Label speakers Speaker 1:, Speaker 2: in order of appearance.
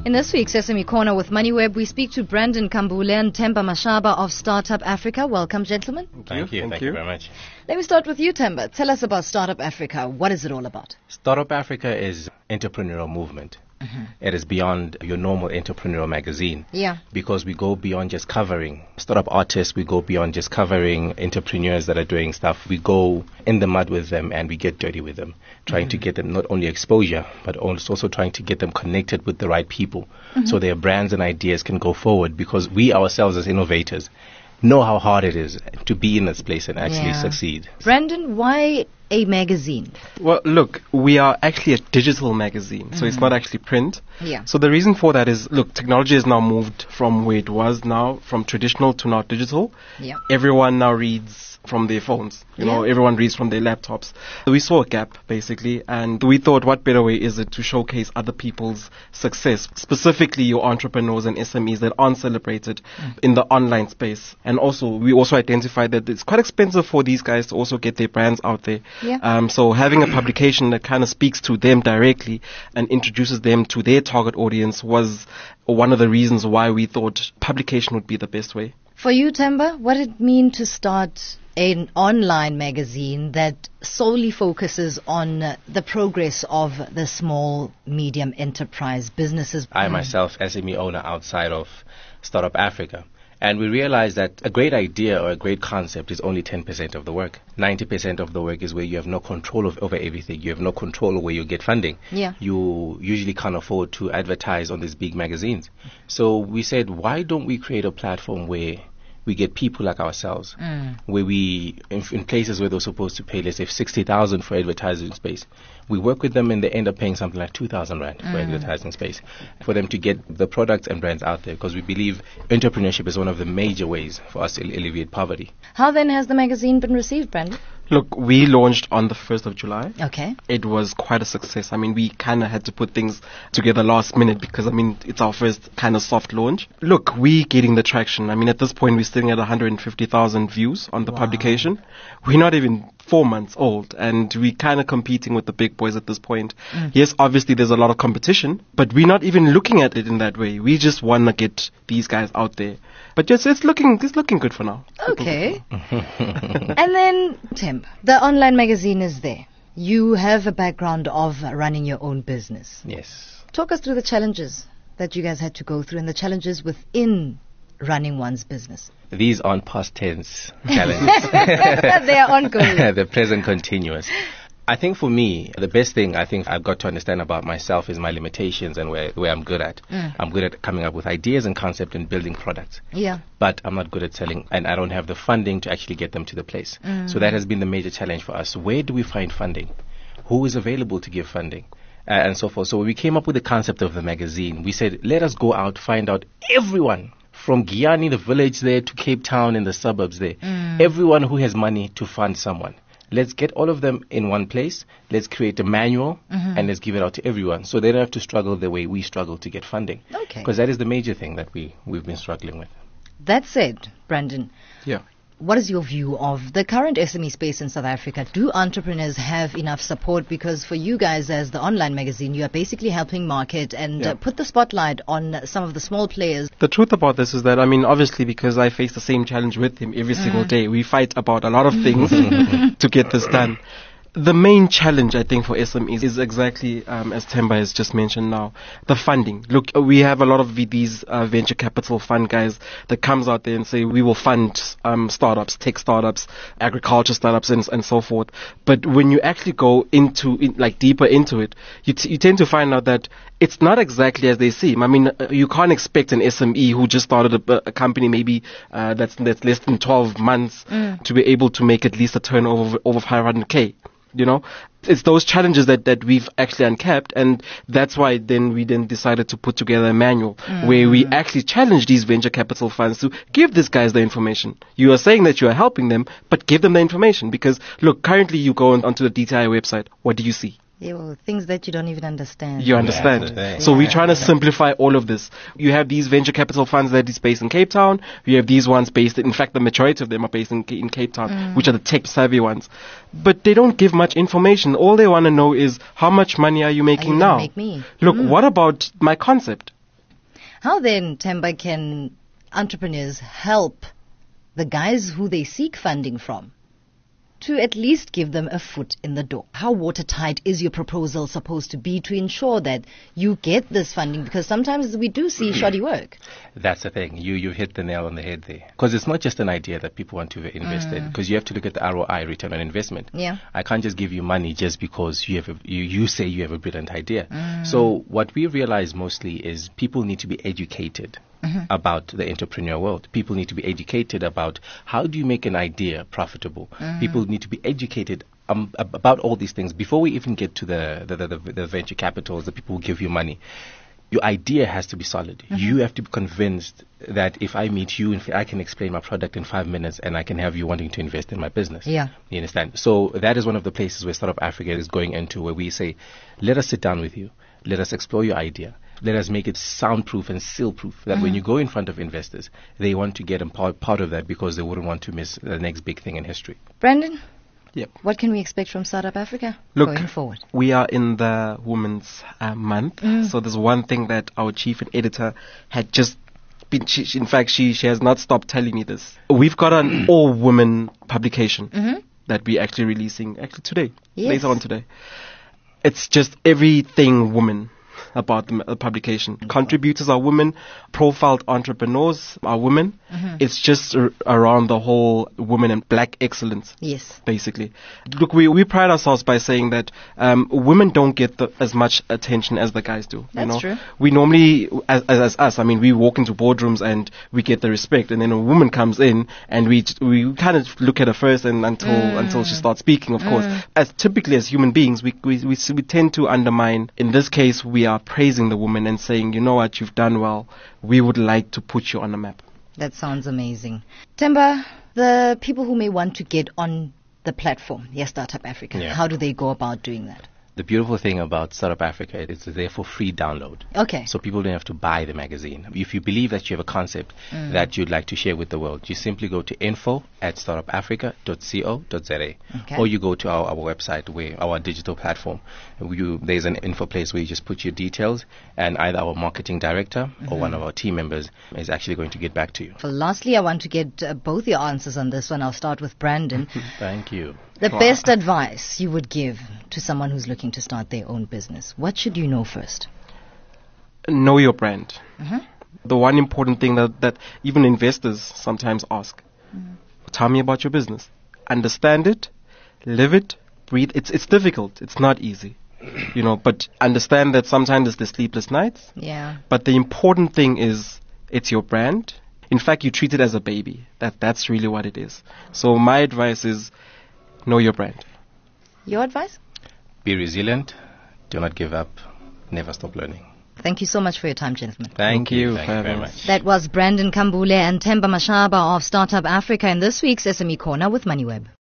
Speaker 1: In this week's Sesame Corner with MoneyWeb, we speak to Brandon Kambule and Themba Mashaba of Startup Africa. Welcome, gentlemen.
Speaker 2: Thank you very much.
Speaker 1: Let me start with you, Themba. Tell us about Startup Africa. What is it all about?
Speaker 2: Startup Africa is entrepreneurial movement. It is beyond your normal entrepreneurial magazine.
Speaker 1: Yeah.
Speaker 2: Because we go beyond just covering startup artists, we go beyond just covering entrepreneurs that are doing stuff. We go in the mud with them and we get dirty with them, trying to get them not only exposure, but also trying to get them connected with the right people so their brands and ideas can go forward, because we ourselves as innovators know how hard it is to be in this place and actually succeed.
Speaker 1: Brandon, why a magazine?
Speaker 3: Well, look, we are actually a digital magazine, so it's not actually print.
Speaker 1: Yeah.
Speaker 3: So the reason for that is, look, technology has now moved from where it was now, from traditional to now digital.
Speaker 1: Yeah.
Speaker 3: Everyone now reads from their phones. You know, everyone reads from their laptops. So we saw a gap, basically, and we thought, what better way is it to showcase other people's success, specifically your entrepreneurs and SMEs that aren't celebrated in the online space. And also, we also identified that it's quite expensive for these guys to also get their brands out there.
Speaker 1: Yeah.
Speaker 3: So having a publication that kind of speaks to them directly and introduces them to their target audience was one of the reasons why we thought publication would be the best way.
Speaker 1: For you, Themba, what did it mean to start an online magazine that solely focuses on the progress of the small, medium enterprise businesses?
Speaker 2: I myself, SME owner outside of Startup Africa. And we realized that a great idea or a great concept is only 10% of the work. 90% of the work is where you have no control over everything. You have no control over where you get funding.
Speaker 1: Yeah.
Speaker 2: You usually can't afford to advertise on these big magazines. So we said, why don't we create a platform where we get people like ourselves, where we, in places where they're supposed to pay, let's say, 60,000 for advertising space, we work with them and they end up paying something like 2,000 Rand for advertising space, for them to get the products and brands out there, because we believe entrepreneurship is one of the major ways for us to alleviate poverty.
Speaker 1: How then has the magazine been received, Brandon?
Speaker 3: Look, we launched on the 1st of July.
Speaker 1: Okay.
Speaker 3: It was quite a success. I mean, we kind of had to put things together last minute because, I mean, it's our first kind of soft launch. Look, we're getting the traction. I mean, at this point, we're sitting at 150,000 views on the publication. We're not even 4 months old, and we're kind of competing with the big boys at this point. Yes, obviously, there's a lot of competition, but we're not even looking at it in that way. We just want to get these guys out there. But yes, it's looking good for now.
Speaker 1: Okay. And then, Tim, the online magazine is there. You have a background of running your own business.
Speaker 2: Yes.
Speaker 1: Talk us through the challenges that you guys had to go through and the challenges within running one's business.
Speaker 2: These aren't past tense challenges.
Speaker 1: They are ongoing.
Speaker 2: They're present continuous. I think for me, the best thing I think I've got to understand about myself is my limitations and where I'm good at. I'm good at coming up with ideas and concept and building products.
Speaker 1: Yeah.
Speaker 2: But I'm not good at selling, and I don't have the funding to actually get them to the place. So that has been the major challenge for us. Where do we find funding? Who is available to give funding? And so forth. So when we came up with the concept of the magazine, we said, let us go out, find out everyone from Giyani, the village there, to Cape Town and the suburbs there. Everyone who has money to fund someone. Let's get all of them in one place. Let's create a manual and let's give it out to everyone, so they don't have to struggle the way we struggle to get funding.
Speaker 1: Okay.
Speaker 2: Because that is the major thing that we've been struggling with.
Speaker 1: That said, Brandon,
Speaker 3: Yeah.
Speaker 1: what is your view of the current SME space in South Africa? Do entrepreneurs have enough support? Because for you guys as the online magazine, you are basically helping market and put the spotlight on some of the small players.
Speaker 3: The truth about this is that, I mean, obviously, because I face the same challenge with him every single day, we fight about a lot of things to get this done. The main challenge, I think, for SMEs is exactly as Themba has just mentioned now, the funding. Look, we have a lot of these venture capital fund guys that comes out there and say, we will fund startups, tech startups, agriculture startups, and so forth. But when you actually go deeper into it, you tend to find out that it's not exactly as they seem. I mean, you can't expect an SME who just started a company maybe that's less than 12 months to be able to make at least a turnover over 500K. You know, it's those challenges that we've actually uncapped, and that's why we decided to put together a manual where we actually challenge these venture capital funds to give these guys the information. You are saying that you are helping them, but give them the information, because look, currently you go onto the DTI website, what do you see?
Speaker 1: Yeah, well, things that you don't even understand.
Speaker 3: You understand?
Speaker 2: Yeah.
Speaker 3: So we're trying to simplify all of this. You have these venture capital funds that is based in Cape Town. You have these ones based, in fact, the majority of them are based in Cape Town, which are the tech-savvy ones. But they don't give much information. All they want to know is, how much money are you making now?
Speaker 1: Make me.
Speaker 3: Look, what about my concept?
Speaker 1: How then, Themba, can entrepreneurs help the guys who they seek funding from to at least give them a foot in the door? How watertight is your proposal supposed to be to ensure that you get this funding? Because sometimes we do see shoddy work.
Speaker 2: That's the thing. You hit the nail on the head there. Because it's not just an idea that people want to invest in. Because you have to look at the ROI, return on investment.
Speaker 1: Yeah.
Speaker 2: I can't just give you money just because you say you have a brilliant idea. So what we realize mostly is people need to be educated about the entrepreneur world. People need to be educated about how do you make an idea profitable. People need to be educated about all these things before we even get to the venture capitals, the people who give you money. Your idea has to be solid. You have to be convinced that if I meet you, I can explain my product in 5 minutes and I can have you wanting to invest in my business.
Speaker 1: Yeah.
Speaker 2: You understand? So that is one of the places where Startup Africa is going into, where we say, let us sit down with you. Let us explore your idea. Let us make it soundproof and seal-proof, that when you go in front of investors, they want to get part of that because they wouldn't want to miss the next big thing in history.
Speaker 1: Brandon?
Speaker 3: Yep.
Speaker 1: What can we expect from Startup Africa going forward?
Speaker 3: We are in the Women's Month, so there's one thing that our chief and editor had just been, in fact, she has not stopped telling me this. We've got an all-women publication that we're actually releasing today, later on today. It's just everything woman about the publication. Contributors are women, profiled entrepreneurs are women. It's just around the whole women and black excellence.
Speaker 1: Yes.
Speaker 3: Basically. Look, we pride ourselves by saying that women don't get as much attention as the guys do.
Speaker 1: That's true.
Speaker 3: We normally, as us, I mean, we walk into boardrooms and we get the respect, and then a woman comes in and we kind of look at her first and until she starts speaking, of course. As typically as human beings, we tend to undermine. In this case, we are praising the woman and saying, you know what, you've done well. We would like to put you on the map.
Speaker 1: That sounds amazing. Themba, the people who may want to get on the platform, Startup Africa, how do they go about doing that?
Speaker 2: The beautiful thing about Startup Africa is it's there for free download.
Speaker 1: Okay.
Speaker 2: So people don't have to buy the magazine. If you believe that you have a concept that you'd like to share with the world, you simply go to info@startupafrica.co.za.
Speaker 1: Okay.
Speaker 2: Or you go to our website, where our digital platform. There's an info place where you just put your details, and either our marketing director or one of our team members is actually going to get back to you.
Speaker 1: So lastly, I want to get both your answers on this one. I'll start with Brandon.
Speaker 2: Thank you.
Speaker 1: The best advice you would give to someone who's looking to start their own business, what should you know first?
Speaker 3: Know your brand. The one important thing that even investors sometimes ask, tell me about your business. Understand it, live it, breathe. It's difficult. It's not easy, but understand that sometimes it's the sleepless nights.
Speaker 1: Yeah.
Speaker 3: But the important thing is it's your brand. In fact, you treat it as a baby. That's really what it is. So my advice is, know your brand.
Speaker 1: Your advice?
Speaker 2: Be resilient. Do not give up. Never stop learning.
Speaker 1: Thank you so much for your time, gentlemen.
Speaker 2: Thank you very much.
Speaker 1: That was Brandon Kambule and Themba Mashaba of Startup Africa in this week's SME Corner with MoneyWeb.